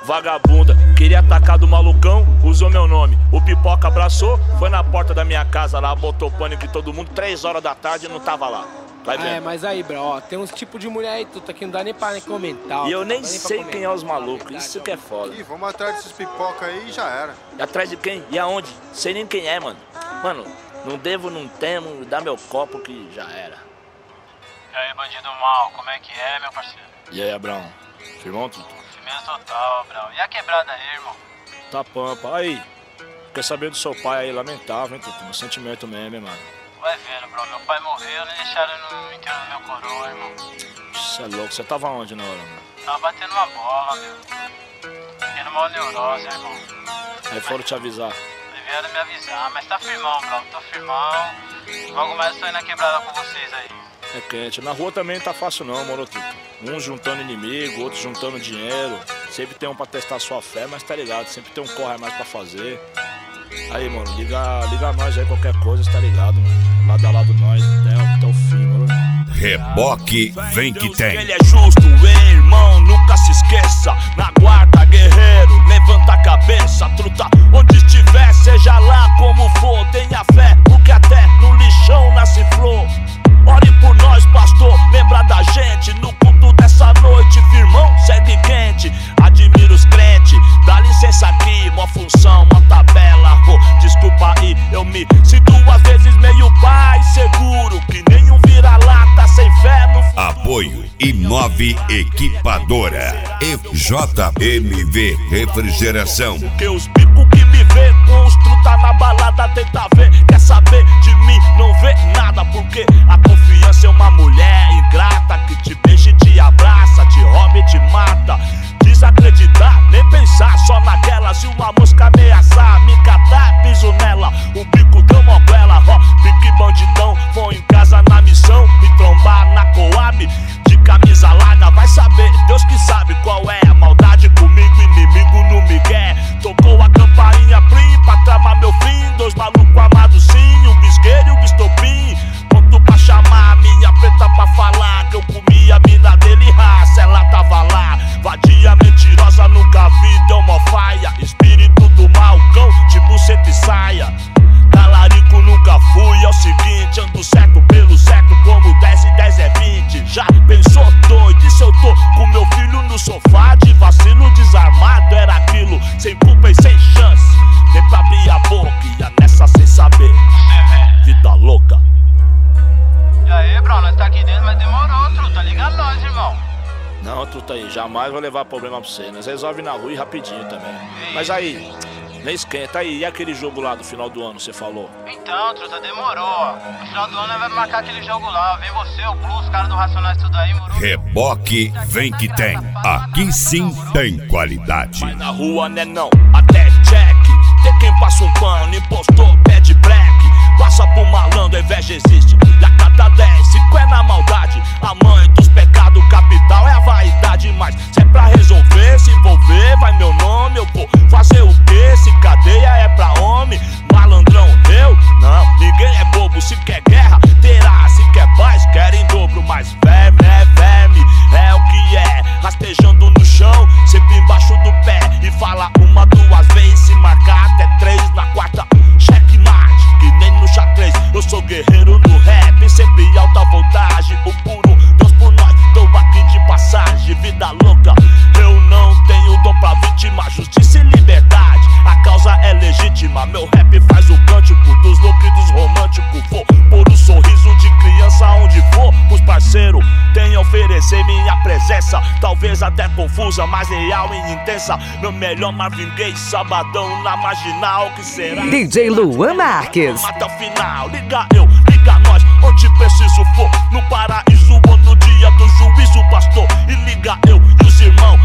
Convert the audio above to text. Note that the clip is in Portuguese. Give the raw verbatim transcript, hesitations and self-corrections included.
vagabunda. Queria atacar do malucão, usou meu nome. O Pipoca abraçou, foi na porta da minha casa lá, botou pânico em todo mundo. Três horas da tarde e não tava lá. Vai vendo. É, mas aí, bro, ó, tem uns tipos de mulher aí, tudo aqui, não dá nem pra nem comentar. E eu ó, nem sei quem é os malucos, isso que é foda. Ih, vamos atrás desses pipoca aí e já era. E atrás de quem? E aonde? Sei nem quem é, mano. Mano, não devo, não temo, dá meu copo que já era. E aí, bandido mal, como é que é, meu parceiro? E aí, Abrão? Firmão, tudo? Firmeza total, Abrão. E a quebrada aí, irmão? Tá pampa. Aí, quer saber do seu pai aí, lamentável, hein, Tutu? Um sentimento mesmo, hein, mano. Vai vendo, bro. Meu pai morreu, nem deixaram no enterro do meu coroa, irmão. Você é louco. Você tava onde na hora, mano? Tava batendo uma bola, meu. Tendo uma neurose, irmão. Aí foram te avisar. Aí vieram me avisar, mas tá firmão, bro. Tô firmão. Logo mais eu tô indo na quebrada com vocês aí. É quente. Na rua também não tá fácil não, moro, Tutu. Um juntando inimigo, outro juntando dinheiro. Sempre tem um pra testar sua fé, mas tá ligado. Sempre tem um corre a mais pra fazer. Aí, mano, liga, liga nós aí, qualquer coisa, tá ligado, mano? Lado a lado nós, até, até o fim, mano. Reboque vem que tem. Ele é justo, hein, irmão, nunca se esqueça. Na guarda, guerreiro, levanta a cabeça. Truta, onde estiver, seja lá como for. Tenha fé, porque até no lixão nasce flor. Ore por nós, pastor, lembra da gente. No culto dessa noite, firmão, segue quente. Admiro os crentes, dá licença aqui. Mó função, mó tabela, oh, desculpa aí, eu me sinto às vezes meio pai seguro. Que nem um vira-lata sem fé no... Apoio Inove Equipadora E J M V Refrigeração. Porque os bicos que me vê com os truta na balada tenta ver. Quer saber de mim, não vê nada. Porque a confiança é uma mulher ingrata que te beija e te abraça, te rouba e te mata. Desacreditar, nem pensar só naquela. Se uma mosca ameaçar, me catar, piso nela. O bico deu uma goela, ó, pique bandidão. Vou em casa na missão, me trombar na Coab. De camisa larga, vai saber, Deus que sabe qual é a maldade comigo, inimigo no migué. Tocou a campainha plim pra tramar meu fim. Dois malucos amados sim, o bisqueiro e o bistopim. Ponto pra chamar a minha preta pra falar que eu comi a mina dele, raça, ela tava lá. Vadia mentirosa, nunca vi, deu mó faia. Espírito do mal, cão, de buceta e saia. Talarico nunca fui, é o seguinte, ando certo pelo certo, como dez e dez é vinte. Já pensou doido, e se eu tô com meu filho no sofá? De vacilo desarmado era aquilo, sem culpa e sem chance. Nem pra abrir a boca, ia nessa sem saber. Vida louca. E aí, bro, nós tá aqui dentro, mas demorou, truta. Liga nós, irmão. Não, truta aí, jamais vou levar problema pra você. Nós resolve na rua e rapidinho também. Mas aí, nem esquenta aí. E aquele jogo lá do final do ano, você falou? Então, truta, demorou. No final do ano nós vamos marcar aquele jogo lá. Vem você, o Blue, os caras do Racionais, tudo aí, moro? Reboque vem que tem. Aqui sim tem qualidade. Vai na rua, né não, até check. Tem quem passa um pano, impostor, pede black. Passa pro malandro, a inveja existe. E a cada dez, cinco é na maldade. A mãe dos pecados capital é a vaidade. Mas se é pra resolver, se envolver, vai meu nome. Eu vou fazer o quê? Se cadeia é pra homem. Malandrão, eu? Não, ninguém é bobo. Se quer guerra, terá. Se quer paz, quer em dobro. Mas verme é verme, é o que é. Rastejando no chão, sempre embaixo do pé. E fala uma, duas vezes, se marcar até três. Na quarta, checkmate, que nem no xadrez. Eu sou guerreiro no rap, sempre alta voltagem. O puro Deus por nós, tô aqui de passagem. Vida louca, eu não tenho dom pra vítima. Justiça e liberdade, a causa é legítima. Meu rap faz o cântico dos loucos e dos românticos. Vou pôr o sorriso de criança onde for. Os parceiros têm a oferecer minha presença. Talvez até confusa, mas real e intensa. Meu melhor Marvin Gaye, sabadão na marginal. Que será? D J Luan Marques. Até o final, liga eu, liga nós, onde preciso for. No paraíso ou no dia do juízo, pastor. E liga eu e os irmãos